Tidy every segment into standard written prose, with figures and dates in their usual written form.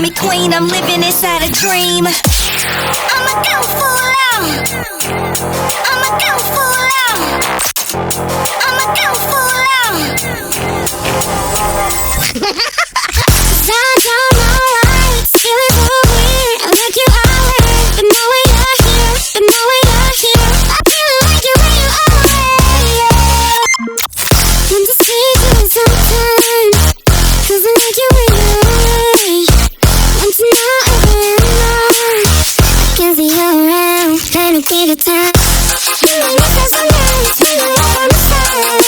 me queen, I'm living inside a dream. I'ma go full out. I'ma go full out. I'ma go full out. Sounds on my lights, feeling so weird. I took you out there, but now we're not here. But now we're not here. I feel like you're when you're away. I'm just taking some time, 'cause I like you when you're away. And tonight again, I can see you around, trying to keep it tight. You make me feel so nice when you're right on the side.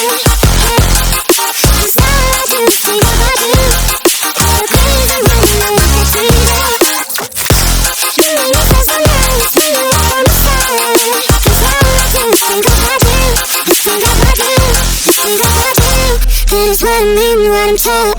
It's hard to think about you. All the things I want to know I can do. You make me feel so nice when you're right on the side. It's hard to think about you. Think about you. Think about you. And it's what I mean when I'm told.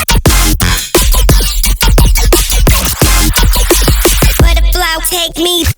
Take me